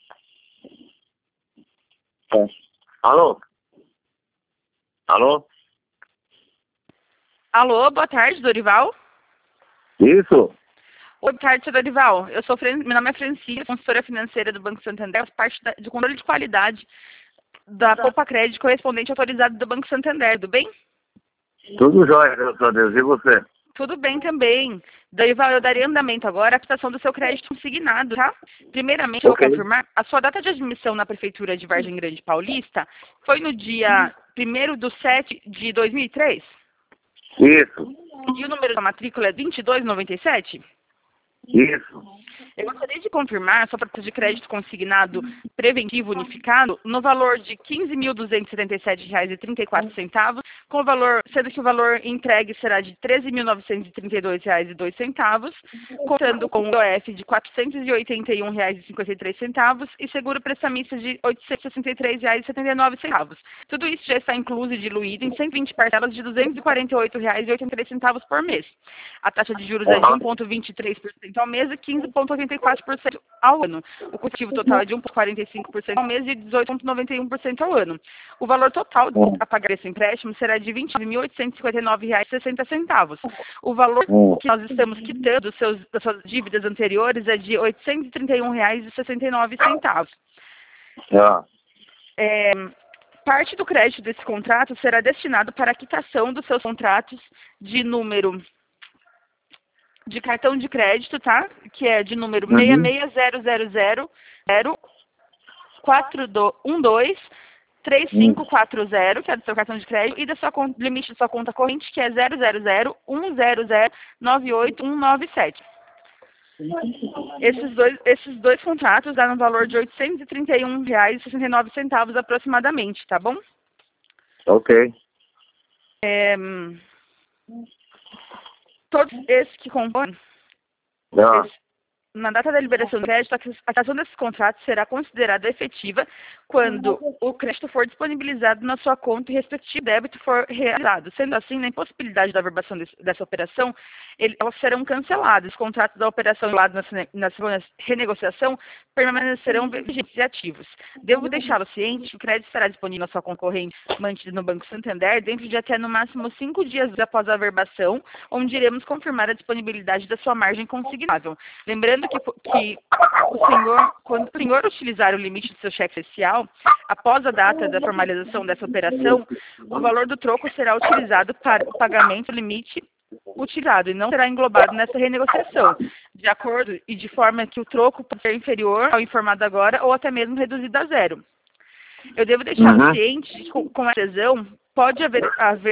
É. Alô? Alô? Alô, boa tarde, Dorival. Isso? Oi, boa tarde, senhor Dorival. Meu nome é Francine, consultora financeira do Banco Santander, faço parte de controle de qualidade da Poupa Crédito, correspondente autorizado do Banco Santander, tudo bem? Tudo jóia, graças a Deus. E você? Tudo bem também. Dorival, eu daria andamento agora à prestação do seu crédito consignado, tá? Primeiramente, eu vou Ok. confirmar, a sua data de admissão na Prefeitura de Vargem Grande Paulista foi no dia 1º de 7 de 2003? Isso. E o número da matrícula é 2297? Isso. Eu gostaria de confirmar a sua proposta de crédito consignado preventivo unificado no valor de R$ 15.277,34, com o valor, sendo que o valor entregue será de R$ 13.932,02, contando com o IOF de R$ 481,53 e seguro prestamista de R$ 863,79. Tudo isso já está incluso e diluído em 120 parcelas de R$ 248,83 por mês. A taxa de juros é de 1,23% ao mês e 15,84% ao ano. O custo total é de 1,45% ao mês e 18,91% ao ano. O valor total a pagar esse empréstimo será de R$ 29.859,60. O valor que nós estamos quitando das suas dívidas anteriores é de R$ 831,69. Ah. Parte do crédito desse contrato será destinado para a quitação dos seus contratos de número de cartão de crédito, tá? Que é de número 660004123540, que é do seu cartão de crédito, e do limite da sua conta corrente, que é 00010098197. Esses dois contratos dão um valor de R$ 831,69 aproximadamente, tá bom? Ok. Todos esses que compõem, Ah. na data da liberação do crédito, a quitação desses contratos será considerada efetiva quando o crédito for disponibilizado na sua conta e respectivo débito for realizado. Sendo assim, na impossibilidade da averbação dessa operação, elas serão canceladas. Os contratos da operação na segunda renegociação permanecerão vigentes e ativos. Devo deixá-lo ciente que o crédito estará disponível na sua concorrente mantida no Banco Santander dentro de até no máximo 5 dias após a averbação, onde iremos confirmar a disponibilidade da sua margem consignável. Lembrando que quando o senhor utilizar o limite do seu cheque especial, após a data da formalização dessa operação, o valor do troco será utilizado para o pagamento do limite utilizado e não será englobado nessa renegociação, de acordo e de forma que o troco pode ser inferior ao informado agora ou até mesmo reduzido a zero. Eu devo deixar ciente que com a adesão pode haver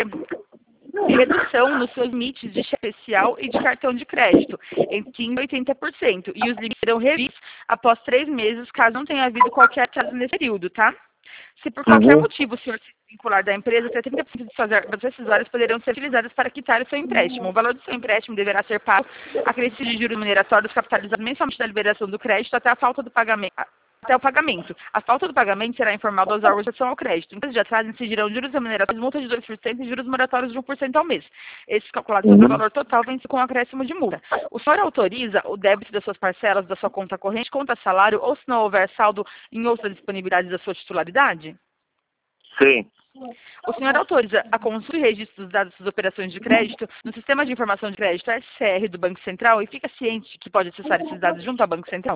redução nos seus limites de cheque especial e de cartão de crédito, em 15% e 80%, e os limites serão revistos após 3 meses, caso não tenha havido qualquer atraso nesse período, tá? Se por qualquer motivo o senhor se vincular da empresa, até 30% de suas verbas rescisórias poderão ser utilizadas para quitar o seu empréstimo. O valor do seu empréstimo deverá ser pago a crédito de juros mineratórios capitalizados mensalmente da liberação do crédito até o pagamento. A falta do pagamento será informal aos órgãos de ação ao crédito. Em caso de atraso, incidirão juros remuneratórios, multa de 2% e juros moratórios de 1% ao mês. Esses calculados sobre o valor total vêm com acréscimo de multa. O senhor autoriza o débito das suas parcelas da sua conta corrente, conta salário, ou se não houver saldo em outras disponibilidades da sua titularidade? Sim. O senhor autoriza a consulta e registro dos dados das operações de crédito no Sistema de Informação de Crédito SCR do Banco Central e fica ciente que pode acessar esses dados junto ao Banco Central?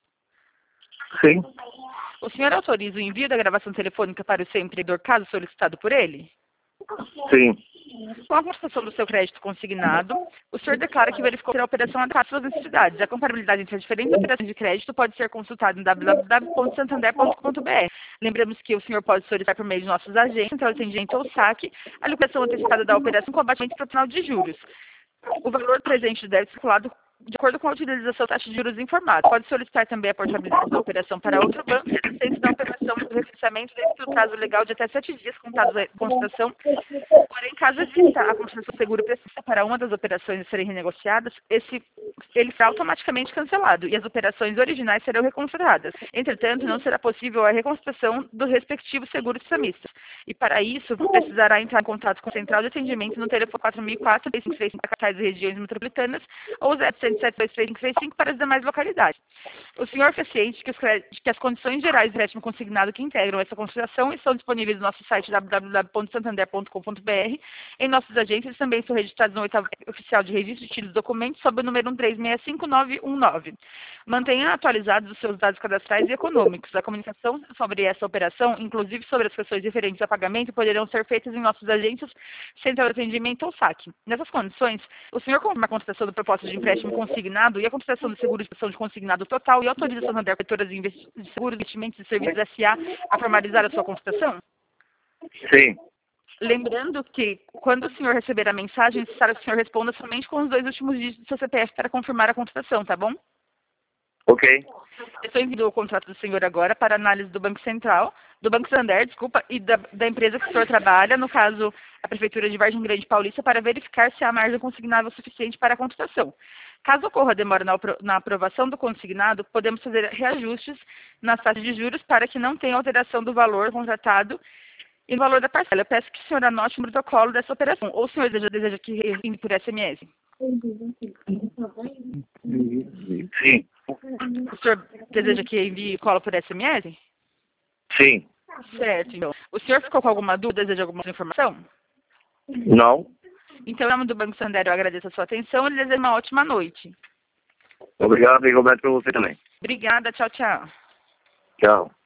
Sim. O senhor autoriza o envio da gravação telefônica para o seu empregador, caso solicitado por ele? Sim. Com a constatação do seu crédito consignado, o senhor declara que verificou que a operação adequada às suas necessidades. A comparabilidade entre as diferentes operações de crédito pode ser consultada em www.santander.com.br. Lembramos que o senhor pode solicitar por meio de nossos agentes, central de atendimento ou saque, a liquidação antecipada da operação com abatimento proporcional de juros. O valor presente deve ser calculado de acordo com a utilização da taxa de juros informada. Pode solicitar também a portabilidade da operação para outro banco e a assistência da operação do referenciamento dentro do prazo legal de até 7 dias, contados a constatação. Porém, caso exista a constatação seguro precisa para uma das operações a serem renegociadas, ele será automaticamente cancelado e as operações originais serão reconsideradas. Entretanto, não será possível a reconstituição do respectivo seguro de samistas. E para isso, precisará entrar em contato com a central de atendimento no telefone 4004-3535 para capitais e regiões metropolitanas ou 07 1072335 para as demais localidades. O senhor fez ciente que as condições gerais de empréstimo consignado que integram essa conciliação estão disponíveis no nosso site www.santander.com.br. Em nossas agências também estão registrados no 8º oficial de registro de títulos e documentos sob o número 1365919. Mantenha atualizados os seus dados cadastrais e econômicos. A comunicação sobre essa operação, inclusive sobre as questões referentes a pagamento, poderão ser feitas em nossas agências, central de atendimento ou saque. Nessas condições, o senhor confirma a contestação da proposta de empréstimo consignado e a contestação do seguro de prestação de consignado total e autoriza a Santander Corretora de Seguros, Investimentos e Serviços S.A. a formalizar a sua contestação? Sim. Lembrando que, quando o senhor receber a mensagem, é necessário que o senhor responda somente com os 2 últimos dígitos do seu CPF para confirmar a contestação, tá bom? Ok. Eu estou enviando o contrato do senhor agora para análise do Banco Central, do Banco Santander, desculpa, e da empresa que o senhor trabalha, no caso, a Prefeitura de Vargem Grande Paulista, para verificar se há margem consignável suficiente para a contestação. Caso ocorra demora na aprovação do consignado, podemos fazer reajustes nas taxas de juros para que não tenha alteração do valor contratado e no valor da parcela. Eu peço que o senhor anote o protocolo dessa operação. Ou o senhor deseja que envie por SMS? Sim. O senhor deseja que envie cola por SMS? Sim. Certo, então. O senhor ficou com alguma dúvida? Deseja alguma informação? Não. Então, em nome do Banco Santander, eu agradeço a sua atenção e lhe desejo uma ótima noite. Obrigado, igualmente para você também. Obrigada, tchau, tchau. Tchau.